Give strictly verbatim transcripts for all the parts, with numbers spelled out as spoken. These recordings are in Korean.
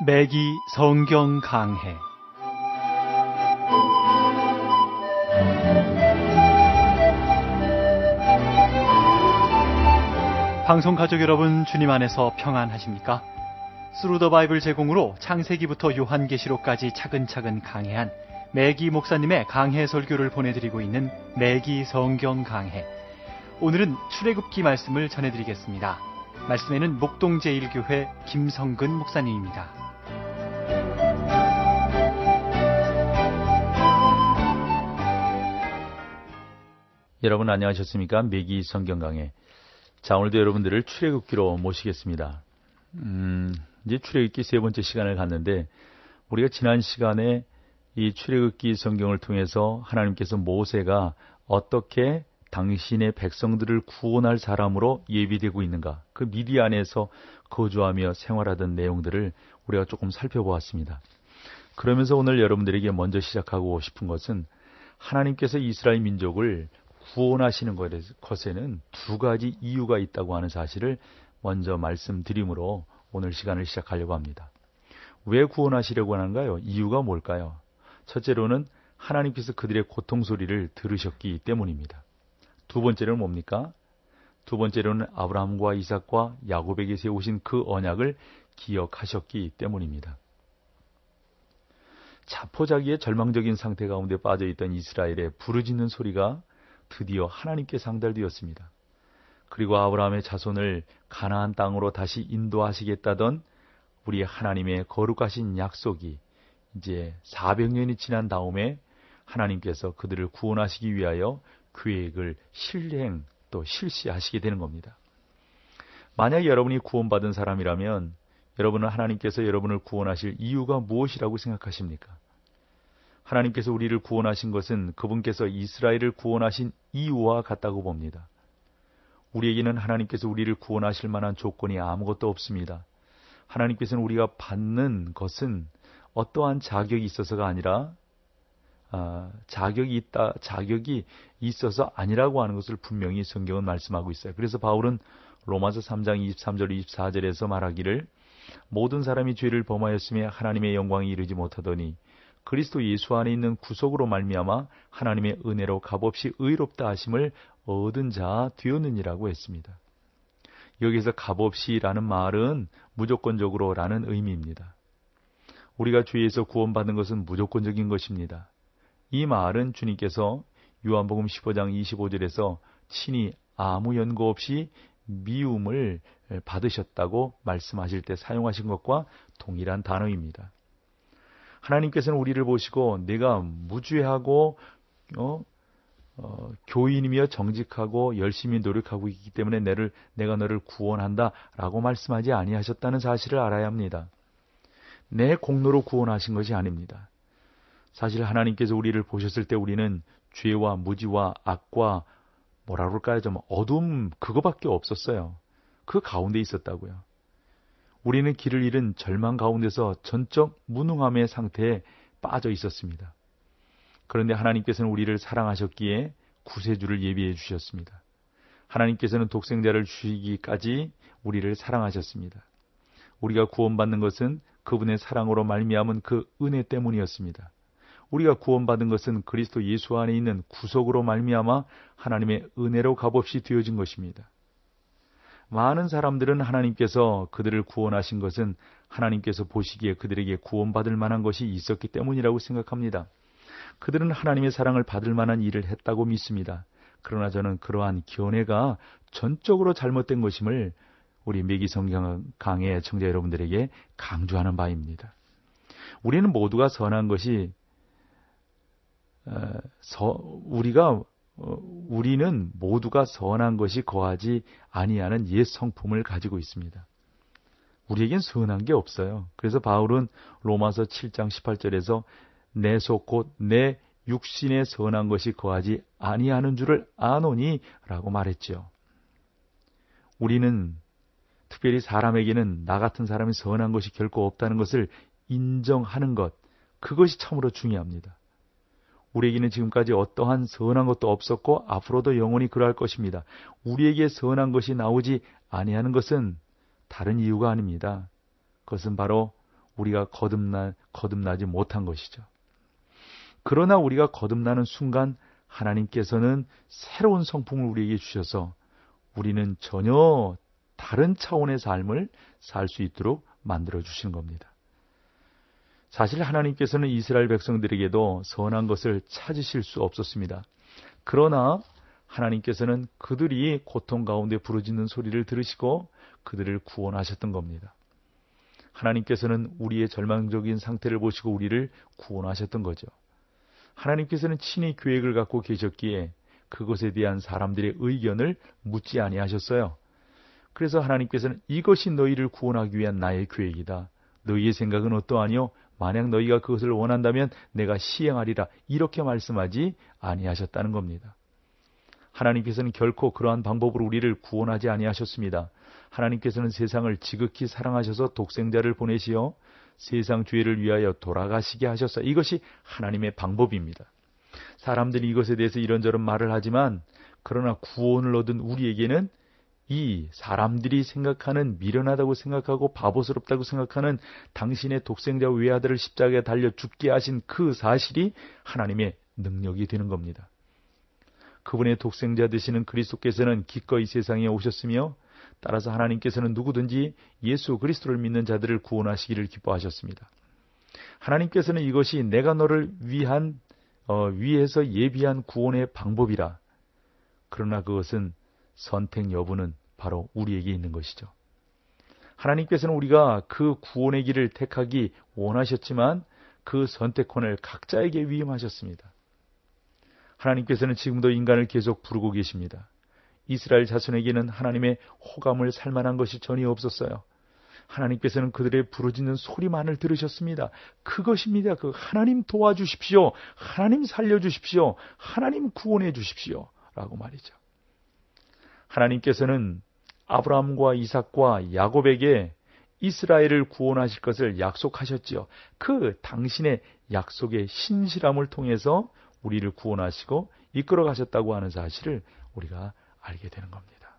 매기 성경 강해. 방송 가족 여러분, 주님 안에서 평안하십니까? 스루 더 바이블 제공으로 창세기부터 요한계시록까지 차근차근 강해한 매기 목사님의 강해 설교를 보내드리고 있는 매기 성경 강해. 오늘은 출애굽기 말씀을 전해드리겠습니다. 말씀에는 목동제일교회 김성근 목사님입니다. 여러분 안녕하셨습니까? 매기 성경 강해. 자, 오늘도 여러분들을 출애굽기로 모시겠습니다. 음, 이제 출애굽기 세 번째 시간을 갔는데, 우리가 지난 시간에 이 출애굽기 성경을 통해서 하나님께서 모세가 어떻게 당신의 백성들을 구원할 사람으로 예비되고 있는가, 그 미디안에서 거주하며 생활하던 내용들을 우리가 조금 살펴보았습니다. 그러면서 오늘 여러분들에게 먼저 시작하고 싶은 것은, 하나님께서 이스라엘 민족을 구원하시는 것에는 두 가지 이유가 있다고 하는 사실을 먼저 말씀드림으로 오늘 시간을 시작하려고 합니다. 왜 구원하시려고 하는가요? 이유가 뭘까요? 첫째로는 하나님께서 그들의 고통 소리를 들으셨기 때문입니다. 두 번째로는 뭡니까? 두 번째로는 아브라함과 이삭과 야곱에게 세우신 그 언약을 기억하셨기 때문입니다. 자포자기의 절망적인 상태 가운데 빠져있던 이스라엘의 부르짖는 소리가 드디어 하나님께 상달되었습니다. 그리고 아브라함의 자손을 가나안 땅으로 다시 인도하시겠다던 우리 하나님의 거룩하신 약속이 이제 사백 년이 지난 다음에 하나님께서 그들을 구원하시기 위하여 계획을 실행 또 실시하시게 되는 겁니다. 만약 여러분이 구원받은 사람이라면 여러분은 하나님께서 여러분을 구원하실 이유가 무엇이라고 생각하십니까? 하나님께서 우리를 구원하신 것은 그분께서 이스라엘을 구원하신 이유와 같다고 봅니다. 우리에게는 하나님께서 우리를 구원하실 만한 조건이 아무것도 없습니다. 하나님께서는 우리가 받는 것은 어떠한 자격이 있어서가 아니라 아, 자격이 있다, 자격이 있어서 아니라고 하는 것을 분명히 성경은 말씀하고 있어요. 그래서 바울은 로마서 삼 장 이십삼 절 이십사 절에서 말하기를, 모든 사람이 죄를 범하였으며 하나님의 영광이 이르지 못하더니 그리스도 예수 안에 있는 구속으로 말미암아 하나님의 은혜로 값없이 의롭다 하심을 얻은 자 되었느니라고 했습니다. 여기서 값없이라는 말은 무조건적으로 라는 의미입니다. 우리가 죄에서 구원받는 것은 무조건적인 것입니다. 이 말은 주님께서 요한복음 십오 장 이십오 절에서 친히 아무 연고 없이 미움을 받으셨다고 말씀하실 때 사용하신 것과 동일한 단어입니다. 하나님께서는 우리를 보시고 내가 무죄하고 어, 어, 교인이며 정직하고 열심히 노력하고 있기 때문에 내를, 내가 너를 구원한다 라고 말씀하지 아니하셨다는 사실을 알아야 합니다. 내 공로로 구원하신 것이 아닙니다. 사실 하나님께서 우리를 보셨을 때 우리는 죄와 무지와 악과 뭐라 그럴까요? 좀 어둠 그거밖에 없었어요. 그 가운데 있었다고요. 우리는 길을 잃은 절망 가운데서 전적 무능함의 상태에 빠져 있었습니다. 그런데 하나님께서는 우리를 사랑하셨기에 구세주를 예비해 주셨습니다. 하나님께서는 독생자를 주시기까지 우리를 사랑하셨습니다. 우리가 구원받는 것은 그분의 사랑으로 말미암은 그 은혜 때문이었습니다. 우리가 구원받은 것은 그리스도 예수 안에 있는 구속으로 말미암아 하나님의 은혜로 값없이 되어진 것입니다. 많은 사람들은 하나님께서 그들을 구원하신 것은 하나님께서 보시기에 그들에게 구원받을 만한 것이 있었기 때문이라고 생각합니다. 그들은 하나님의 사랑을 받을 만한 일을 했다고 믿습니다. 그러나 저는 그러한 견해가 전적으로 잘못된 것임을 우리 매기 성경 강해 청자 여러분들에게 강조하는 바입니다. 우리는 모두가 선한 것이 어, 서, 우리가 어, 우리는 모두가 선한 것이 거하지 아니하는 옛 성품을 가지고 있습니다. 우리에겐 선한 게 없어요. 그래서 바울은 로마서 칠 장 십팔 절에서 내 속 곧 내 육신의 선한 것이 거하지 아니하는 줄을 아노니 라고 말했죠. 우리는 특별히 사람에게는 나 같은 사람이 선한 것이 결코 없다는 것을 인정하는 것, 그것이 참으로 중요합니다. 우리에게는 지금까지 어떠한 선한 것도 없었고 앞으로도 영원히 그러할 것입니다. 우리에게 선한 것이 나오지 아니하는 것은 다른 이유가 아닙니다. 그것은 바로 우리가 거듭나, 거듭나지 못한 것이죠. 그러나 우리가 거듭나는 순간 하나님께서는 새로운 성품을 우리에게 주셔서 우리는 전혀 다른 차원의 삶을 살 수 있도록 만들어 주시는 겁니다. 사실 하나님께서는 이스라엘 백성들에게도 선한 것을 찾으실 수 없었습니다. 그러나 하나님께서는 그들이 고통 가운데 부르짖는 소리를 들으시고 그들을 구원하셨던 겁니다. 하나님께서는 우리의 절망적인 상태를 보시고 우리를 구원하셨던 거죠. 하나님께서는 친히 계획을 갖고 계셨기에 그것에 대한 사람들의 의견을 묻지 아니하셨어요. 그래서 하나님께서는 이것이 너희를 구원하기 위한 나의 계획이다. 너희의 생각은 어떠하뇨? 만약 너희가 그것을 원한다면 내가 시행하리라. 이렇게 말씀하지 아니하셨다는 겁니다. 하나님께서는 결코 그러한 방법으로 우리를 구원하지 아니하셨습니다. 하나님께서는 세상을 지극히 사랑하셔서 독생자를 보내시어 세상 죄를 위하여 돌아가시게 하셨어. 이것이 하나님의 방법입니다. 사람들이 이것에 대해서 이런저런 말을 하지만 그러나 구원을 얻은 우리에게는 이 사람들이 생각하는 미련하다고 생각하고 바보스럽다고 생각하는 당신의 독생자 외아들을 십자가에 달려 죽게 하신 그 사실이 하나님의 능력이 되는 겁니다. 그분의 독생자 되시는 그리스도께서는 기꺼이 세상에 오셨으며 따라서 하나님께서는 누구든지 예수 그리스도를 믿는 자들을 구원하시기를 기뻐하셨습니다. 하나님께서는 이것이 내가 너를 위한 어, 위해서 예비한 구원의 방법이라. 그러나 그것은 선택 여부는 바로 우리에게 있는 것이죠. 하나님께서는 우리가 그 구원의 길을 택하기 원하셨지만 그 선택권을 각자에게 위임하셨습니다. 하나님께서는 지금도 인간을 계속 부르고 계십니다. 이스라엘 자손에게는 하나님의 호감을 살만한 것이 전혀 없었어요. 하나님께서는 그들의 부르짖는 소리만을 들으셨습니다. 그것입니다. 그 하나님 도와주십시오. 하나님 살려주십시오. 하나님 구원해 주십시오. 라고 말이죠. 하나님께서는 아브라함과 이삭과 야곱에게 이스라엘을 구원하실 것을 약속하셨지요. 그 당신의 약속의 신실함을 통해서 우리를 구원하시고 이끌어 가셨다고 하는 사실을 우리가 알게 되는 겁니다.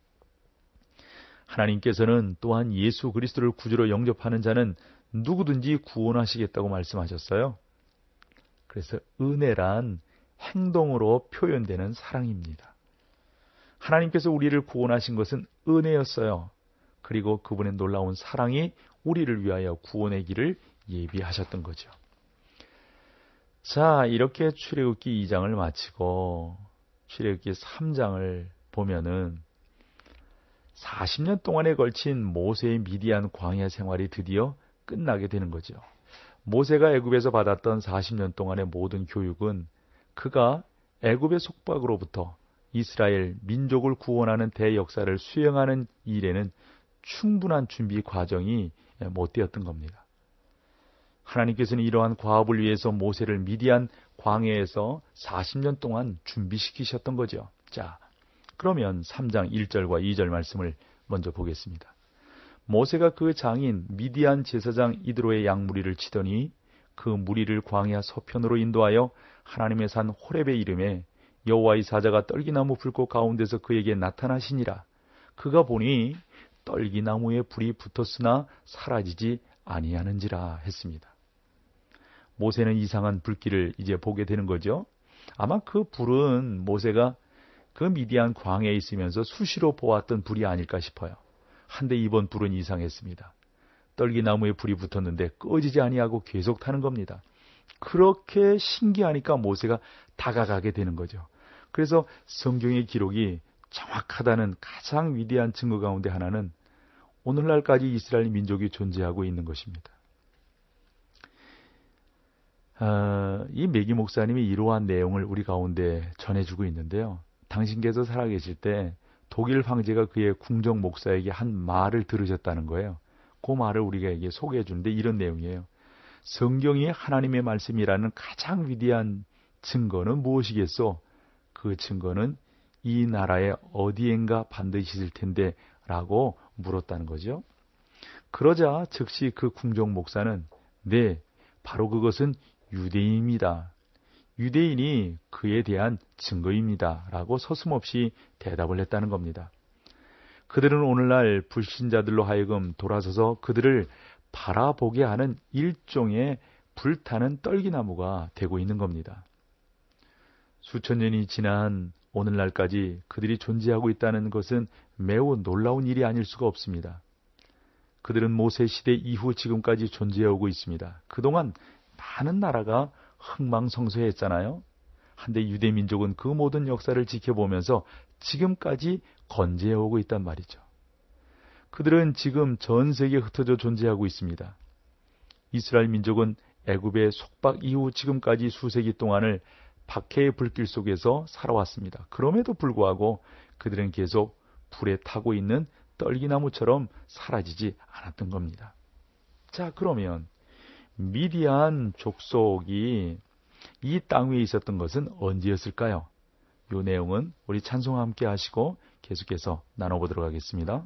하나님께서는 또한 예수 그리스도를 구주로 영접하는 자는 누구든지 구원하시겠다고 말씀하셨어요. 그래서 은혜란 행동으로 표현되는 사랑입니다. 하나님께서 우리를 구원하신 것은 은혜였어요. 그리고 그분의 놀라운 사랑이 우리를 위하여 구원의 길을 예비하셨던 거죠. 자, 이렇게 출애굽기 이 장을 마치고 출애굽기 삼 장을 보면은 사십 년 동안에 걸친 모세의 미디안 광야 생활이 드디어 끝나게 되는 거죠. 모세가 애굽에서 받았던 사십 년 동안의 모든 교육은 그가 애굽의 속박으로부터 이스라엘 민족을 구원하는 대역사를 수행하는 일에는 충분한 준비 과정이 못 되었던 겁니다. 하나님께서는 이러한 과업을 위해서 모세를 미디안 광야에서 사십 년 동안 준비시키셨던 거죠. 자, 그러면 삼 장 일 절과 이 절 말씀을 먼저 보겠습니다. 모세가 그 장인 미디안 제사장 이드로의 양무리를 치더니 그 무리를 광야 서편으로 인도하여 하나님의 산 호렙의 이름에 여호와의 사자가 떨기나무 불꽃 가운데서 그에게 나타나시니라. 그가 보니 떨기나무에 불이 붙었으나 사라지지 아니하는지라 했습니다. 모세는 이상한 불길을 이제 보게 되는 거죠. 아마 그 불은 모세가 그 미디안 광야에 있으면서 수시로 보았던 불이 아닐까 싶어요. 한데 이번 불은 이상했습니다. 떨기나무에 불이 붙었는데 꺼지지 아니하고 계속 타는 겁니다. 그렇게 신기하니까 모세가 다가가게 되는 거죠. 그래서 성경의 기록이 정확하다는 가장 위대한 증거 가운데 하나는 오늘날까지 이스라엘 민족이 존재하고 있는 것입니다. 어, 이 매기 목사님이 이러한 내용을 우리 가운데 전해주고 있는데요. 당신께서 살아계실 때 독일 황제가 그의 궁정 목사에게 한 말을 들으셨다는 거예요. 그 말을 우리에게 소개해 주는데 이런 내용이에요. 성경이 하나님의 말씀이라는 가장 위대한 증거는 무엇이겠소? 그 증거는 이 나라의 어디엔가 반드시 있을 텐데 라고 물었다는 거죠. 그러자 즉시 그 궁정 목사는 네, 바로 그것은 유대인입니다. 유대인이 그에 대한 증거입니다. 라고 서슴없이 대답을 했다는 겁니다. 그들은 오늘날 불신자들로 하여금 돌아서서 그들을 바라보게 하는 일종의 불타는 떨기나무가 되고 있는 겁니다. 수천 년이 지난 오늘날까지 그들이 존재하고 있다는 것은 매우 놀라운 일이 아닐 수가 없습니다. 그들은 모세 시대 이후 지금까지 존재하고 있습니다. 그동안 많은 나라가 흥망성쇠했잖아요. 한데 유대민족은 그 모든 역사를 지켜보면서 지금까지 건재해오고 있단 말이죠. 그들은 지금 전 세계에 흩어져 존재하고 있습니다. 이스라엘 민족은 애굽의 속박 이후 지금까지 수세기 동안을 박해의 불길 속에서 살아왔습니다. 그럼에도 불구하고 그들은 계속 불에 타고 있는 떨기나무처럼 사라지지 않았던 겁니다. 자, 그러면 미디안 족속이 이 땅 위에 있었던 것은 언제였을까요? 이 내용은 우리 찬송과 함께 하시고 계속해서 나눠보도록 하겠습니다.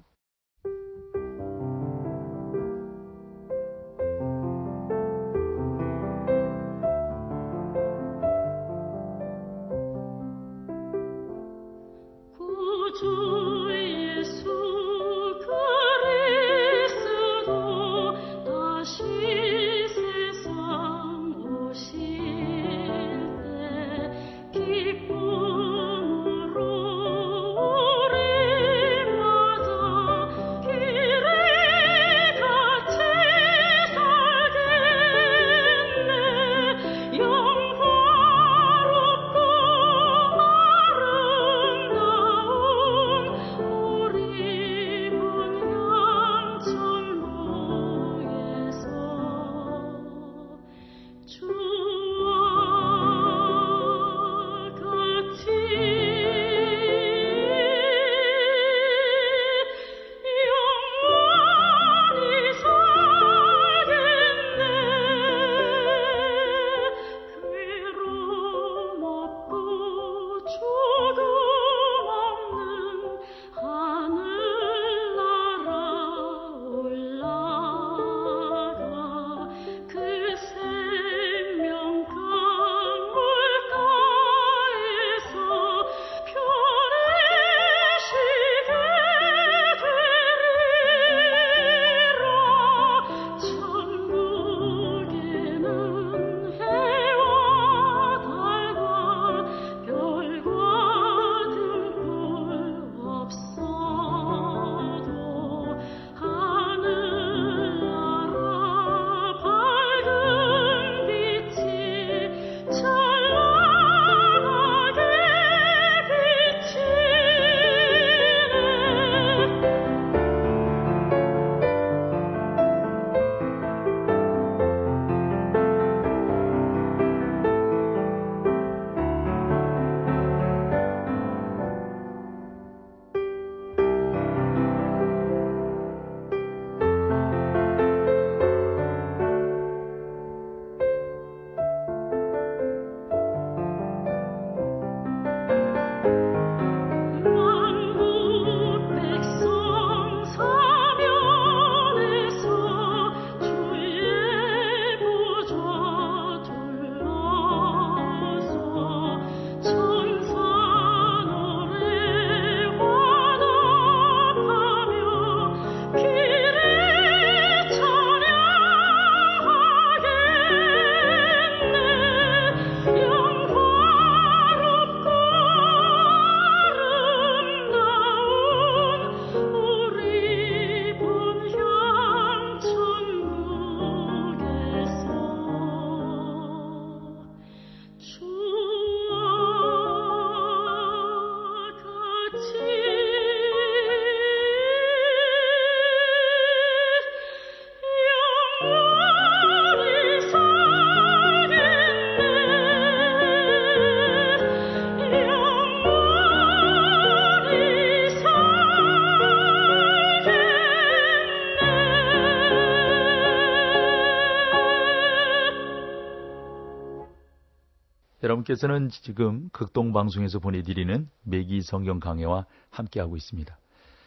여러분께서는 지금 극동방송에서 보내드리는 매기 성경 강해와 함께하고 있습니다.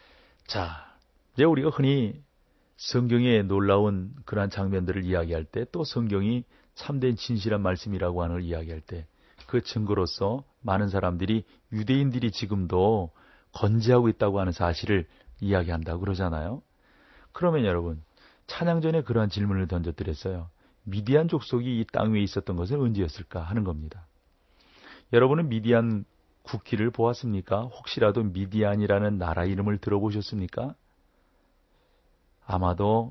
자, 이제 우리가 흔히 성경의 놀라운 그러한 장면들을 이야기할 때, 또 성경이 참된 진실한 말씀이라고 하는 걸 이야기할 때, 그 증거로서 많은 사람들이 유대인들이 지금도 건재하고 있다고 하는 사실을 이야기한다고 그러잖아요. 그러면 여러분, 찬양 전에 그러한 질문을 던져드렸어요. 미디안 족속이 이 땅 위에 있었던 것은 언제였을까 하는 겁니다. 여러분은 미디안 국기를 보았습니까? 혹시라도 미디안이라는 나라 이름을 들어보셨습니까? 아마도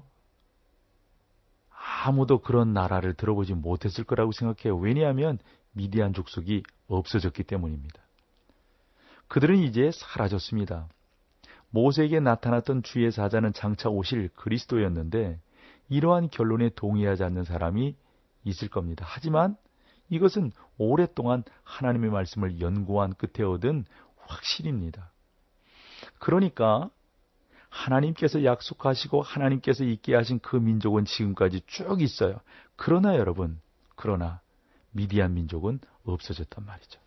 아무도 그런 나라를 들어보지 못했을 거라고 생각해요. 왜냐하면 미디안 족속이 없어졌기 때문입니다. 그들은 이제 사라졌습니다. 모세에게 나타났던 주의 사자는 장차 오실 그리스도였는데 이러한 결론에 동의하지 않는 사람이 있을 겁니다. 하지만 이것은 오랫동안 하나님의 말씀을 연구한 끝에 얻은 확신입니다. 그러니까 하나님께서 약속하시고 하나님께서 있게 하신 그 민족은 지금까지 쭉 있어요. 그러나 여러분, 그러나 미디안 민족은 없어졌단 말이죠.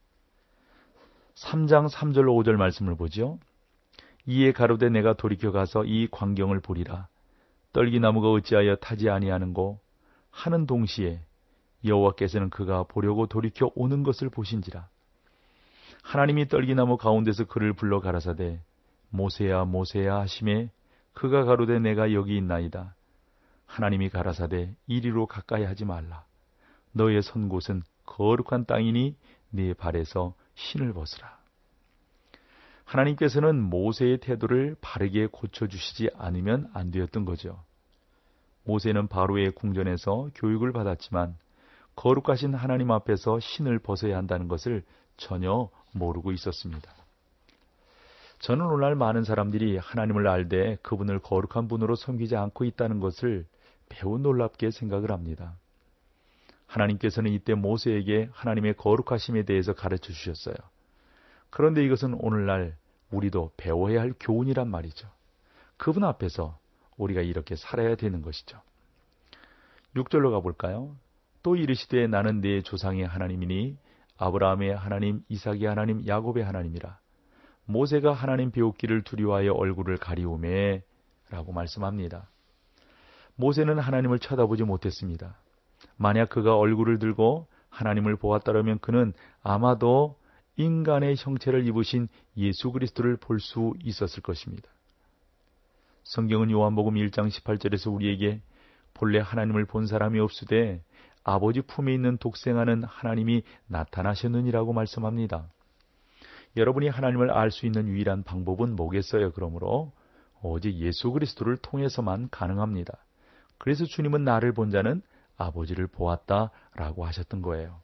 삼 장 삼 절 오 절 말씀을 보죠. 이에 가로되 내가 돌이켜 가서 이 광경을 보리라. 떨기나무가 어찌하여 타지 아니하는고 하는 동시에 여호와께서는 그가 보려고 돌이켜 오는 것을 보신지라. 하나님이 떨기나무 가운데서 그를 불러 가라사대 모세야 모세야 하심에 그가 가로되 내가 여기 있나이다. 하나님이 가라사대 이리로 가까이 하지 말라. 너의 선 곳은 거룩한 땅이니 네 발에서 신을 벗으라. 하나님께서는 모세의 태도를 바르게 고쳐주시지 않으면 안 되었던 거죠. 모세는 바로의 궁전에서 교육을 받았지만 거룩하신 하나님 앞에서 신을 벗어야 한다는 것을 전혀 모르고 있었습니다. 저는 오늘날 많은 사람들이 하나님을 알되 그분을 거룩한 분으로 섬기지 않고 있다는 것을 매우 놀랍게 생각을 합니다. 하나님께서는 이때 모세에게 하나님의 거룩하심에 대해서 가르쳐 주셨어요. 그런데 이것은 오늘날 우리도 배워야 할 교훈이란 말이죠. 그분 앞에서 우리가 이렇게 살아야 되는 것이죠. 육 절로 가볼까요? 또 이르시되 나는 네 조상의 하나님이니 아브라함의 하나님, 이삭의 하나님, 야곱의 하나님이라. 모세가 하나님 배우기를 두려워하여 얼굴을 가리우매 라고 말씀합니다. 모세는 하나님을 쳐다보지 못했습니다. 만약 그가 얼굴을 들고 하나님을 보았다면 그는 아마도 인간의 형체를 입으신 예수 그리스도를 볼 수 있었을 것입니다. 성경은 요한복음 일 장 십팔 절에서 우리에게 본래 하나님을 본 사람이 없으되 아버지 품에 있는 독생하는 하나님이 나타나셨느니라고 말씀합니다. 여러분이 하나님을 알 수 있는 유일한 방법은 뭐겠어요? 그러므로 오직 예수 그리스도를 통해서만 가능합니다. 그래서 주님은 나를 본 자는 아버지를 보았다라고 하셨던 거예요.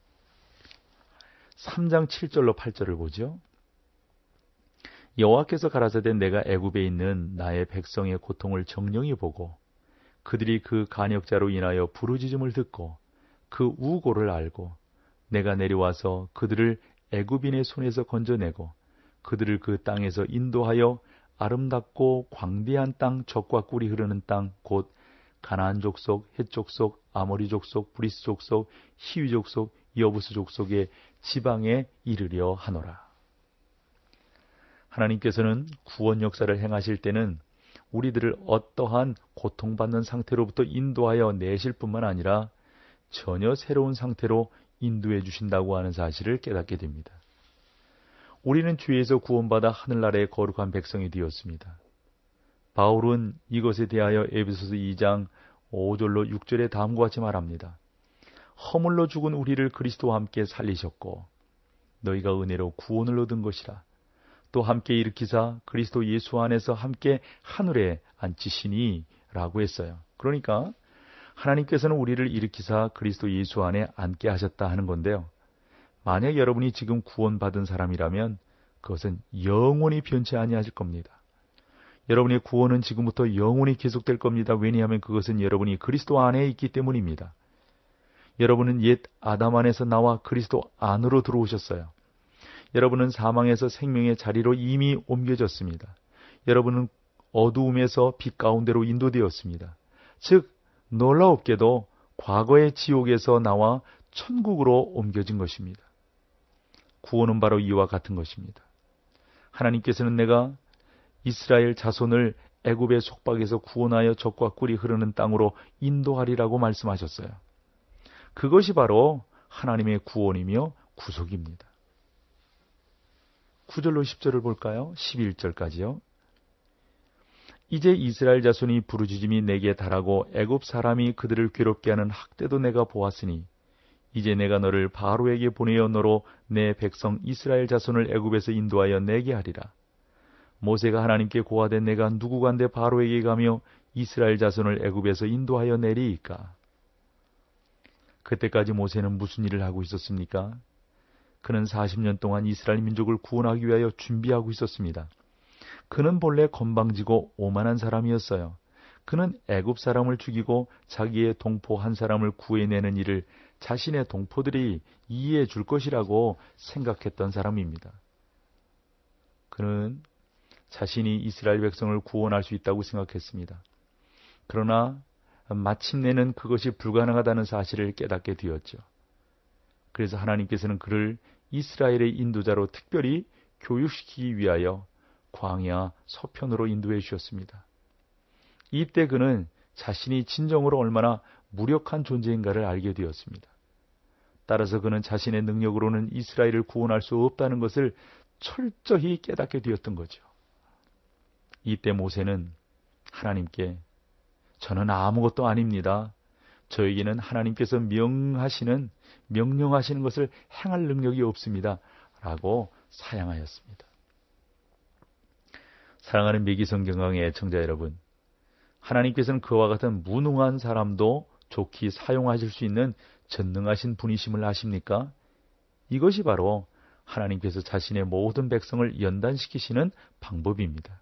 삼 장 칠 절로 팔 절을 보죠. 여호와께서 가라사대 내가 애굽에 있는 나의 백성의 고통을 정령히 보고 그들이 그 간역자로 인하여 부르짖음을 듣고 그 우고를 알고 내가 내려와서 그들을 애굽인의 손에서 건져내고 그들을 그 땅에서 인도하여 아름답고 광대한 땅, 젖과 꿀이 흐르는 땅, 곧 가나안 족속, 헷 족속, 아모리 족속, 브리스 족속, 히위 족속, 여부스 족속의 지방에 이르려 하노라. 하나님께서는 구원 역사를 행하실 때는 우리들을 어떠한 고통받는 상태로부터 인도하여 내실 뿐만 아니라 전혀 새로운 상태로 인도해 주신다고 하는 사실을 깨닫게 됩니다. 우리는 주에서 구원받아 하늘나라의 거룩한 백성이 되었습니다. 바울은 이것에 대하여 에베소서 이 장 오 절로 육 절에 다음과 같이 말합니다. 허물로 죽은 우리를 그리스도와 함께 살리셨고 너희가 은혜로 구원을 얻은 것이라. 또 함께 일으키사 그리스도 예수 안에서 함께 하늘에 앉히시니 라고 했어요. 그러니까 하나님께서는 우리를 일으키사 그리스도 예수 안에 앉게 하셨다 하는 건데요. 만약 여러분이 지금 구원받은 사람이라면 그것은 영원히 변치 아니하실 겁니다. 여러분의 구원은 지금부터 영원히 계속될 겁니다. 왜냐하면 그것은 여러분이 그리스도 안에 있기 때문입니다. 여러분은 옛 아담 안에서 나와 그리스도 안으로 들어오셨어요. 여러분은 사망에서 생명의 자리로 이미 옮겨졌습니다. 여러분은 어두움에서 빛 가운데로 인도되었습니다. 즉 놀라웠게도 과거의 지옥에서 나와 천국으로 옮겨진 것입니다. 구원은 바로 이와 같은 것입니다. 하나님께서는 내가 이스라엘 자손을 애굽의 속박에서 구원하여 젖과 꿀이 흐르는 땅으로 인도하리라고 말씀하셨어요. 그것이 바로 하나님의 구원이며 구속입니다. 구 절로 십 절을 볼까요? 십일 절까지요. 이제 이스라엘 자손이 부르짖음이 내게 달하고 애굽 사람이 그들을 괴롭게 하는 학대도 내가 보았으니 이제 내가 너를 바로에게 보내어 너로 내 백성 이스라엘 자손을 애굽에서 인도하여 내게 하리라. 모세가 하나님께 고하되 내가 누구간데 바로에게 가며 이스라엘 자손을 애굽에서 인도하여 내리이까. 그때까지 모세는 무슨 일을 하고 있었습니까? 그는 사십 년 동안 이스라엘 민족을 구원하기 위하여 준비하고 있었습니다. 그는 본래 건방지고 오만한 사람이었어요. 그는 애굽 사람을 죽이고 자기의 동포 한 사람을 구해내는 일을 자신의 동포들이 이해해 줄 것이라고 생각했던 사람입니다. 그는 자신이 이스라엘 백성을 구원할 수 있다고 생각했습니다. 그러나 마침내는 그것이 불가능하다는 사실을 깨닫게 되었죠. 그래서 하나님께서는 그를 이스라엘의 인도자로 특별히 교육시키기 위하여 광야 서편으로 인도해 주셨습니다. 이때 그는 자신이 진정으로 얼마나 무력한 존재인가를 알게 되었습니다. 따라서 그는 자신의 능력으로는 이스라엘을 구원할 수 없다는 것을 철저히 깨닫게 되었던 거죠. 이때 모세는 하나님께 저는 아무것도 아닙니다. 저에게는 하나님께서 명하시는, 명령하시는 것을 행할 능력이 없습니다. 라고 사양하였습니다. 사랑하는 매기성경강의 애청자 여러분, 하나님께서는 그와 같은 무능한 사람도 좋게 사용하실 수 있는 전능하신 분이심을 아십니까? 이것이 바로 하나님께서 자신의 모든 백성을 연단시키시는 방법입니다.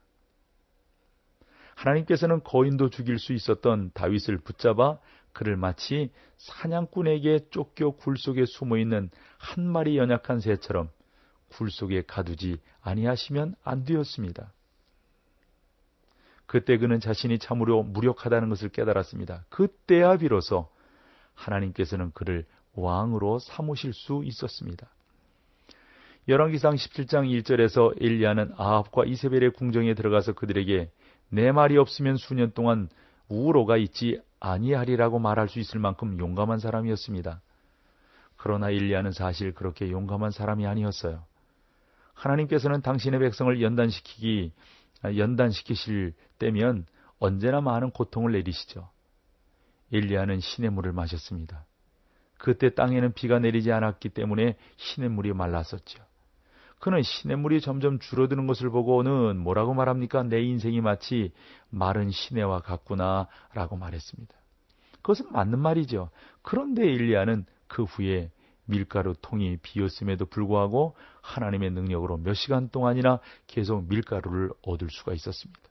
하나님께서는 거인도 죽일 수 있었던 다윗을 붙잡아 그를 마치 사냥꾼에게 쫓겨 굴 속에 숨어있는 한 마리 연약한 새처럼 굴 속에 가두지 아니하시면 안 되었습니다. 그때 그는 자신이 참으로 무력하다는 것을 깨달았습니다. 그때야 비로소 하나님께서는 그를 왕으로 삼으실 수 있었습니다. 열왕기상 십칠 장 일 절에서 엘리야는 아합과 이세벨의 궁정에 들어가서 그들에게 내 말이 없으면 수년 동안 우로가 있지 아니하리라고 말할 수 있을 만큼 용감한 사람이었습니다. 그러나 엘리야는 사실 그렇게 용감한 사람이 아니었어요. 하나님께서는 당신의 백성을 연단시키기 연단시키실 때면 언제나 많은 고통을 내리시죠. 엘리야는 시냇물을 마셨습니다. 그때 땅에는 비가 내리지 않았기 때문에 시냇물이 말랐었죠. 그는 시냇물이 점점 줄어드는 것을 보고는 뭐라고 말합니까? 내 인생이 마치 마른 시내와 같구나 라고 말했습니다. 그것은 맞는 말이죠. 그런데 엘리야는 그 후에 밀가루 통이 비었음에도 불구하고 하나님의 능력으로 몇 시간 동안이나 계속 밀가루를 얻을 수가 있었습니다.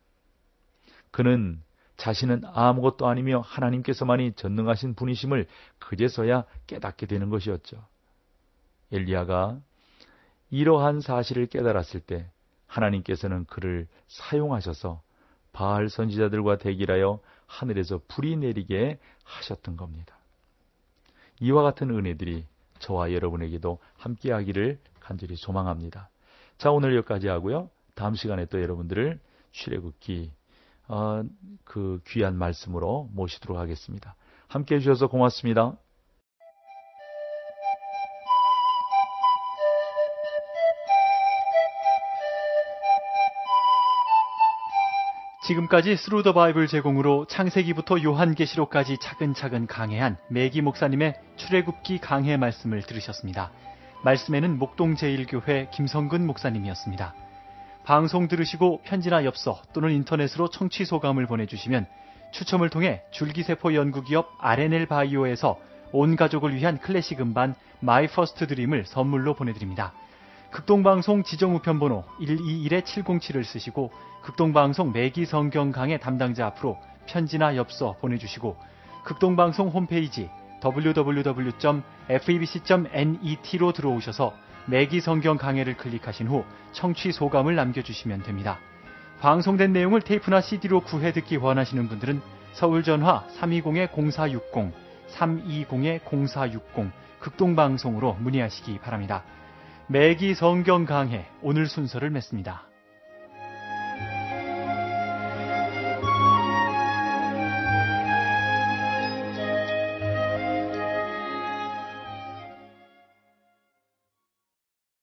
그는 자신은 아무것도 아니며 하나님께서만이 전능하신 분이심을 그제서야 깨닫게 되는 것이었죠. 엘리야가 이러한 사실을 깨달았을 때 하나님께서는 그를 사용하셔서 바알 선지자들과 대결하여 하늘에서 불이 내리게 하셨던 겁니다. 이와 같은 은혜들이 저와 여러분에게도 함께하기를 간절히 소망합니다. 자, 오늘 여기까지 하고요. 다음 시간에 또 여러분들을 출애굽기 어, 그 귀한 말씀으로 모시도록 하겠습니다. 함께해 주셔서 고맙습니다. 지금까지 스루 더 바이블 제공으로 창세기부터 요한계시록까지 차근차근 강해한 매기 목사님의 출애굽기 강해 말씀을 들으셨습니다. 말씀에는 목동 제일교회 김성근 목사님이었습니다. 방송 들으시고 편지나 엽서 또는 인터넷으로 청취 소감을 보내주시면 추첨을 통해 줄기세포 연구기업 알엔엘 바이오에서 온 가족을 위한 클래식 음반 마이 퍼스트 드림을 선물로 보내드립니다. 극동방송 지정우편번호 일이일 칠공칠을 쓰시고 극동방송 매기성경 강의 담당자 앞으로 편지나 엽서 보내주시고 극동방송 홈페이지 더블유 더블유 더블유 점 에프이비씨 점 넷으로 들어오셔서 매기성경 강해를 클릭하신 후 청취 소감을 남겨주시면 됩니다. 방송된 내용을 테이프나 씨디로 구해 듣기 원하시는 분들은 서울전화 삼이공 공사육공 삼이공 공사육공 극동방송으로 문의하시기 바랍니다. 매기 성경 강해 오늘 순서를 맺습니다.